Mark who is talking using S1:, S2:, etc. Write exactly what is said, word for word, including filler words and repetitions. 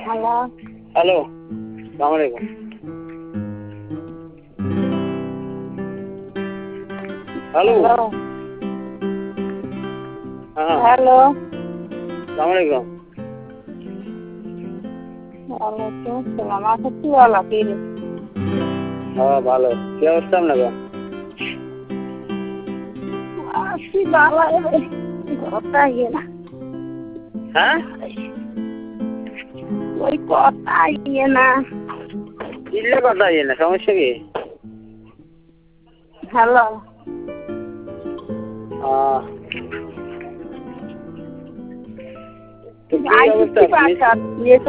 S1: Hello
S2: hello সালাম আলাইকুম। Hello হ্যাঁ
S1: হ্যালো
S2: সালাম আলাইকুম।
S1: ওয়ালাইকুম আসসালাম। আচ্ছা কি বলো কি রে?
S2: হ্যাঁ ভালো, কি অবস্থা আপনার?
S1: আছি ভালো রে, কথা ইয়ে না।
S2: হ্যাঁ
S1: ওই কথা ইয়ে না।
S2: কিনলে কথা ইয়ে না, সমস্যা কি?
S1: হ্যালো
S2: আহ, তো কি
S1: আই
S2: অবস্থা?
S1: কি পাচ্ছ?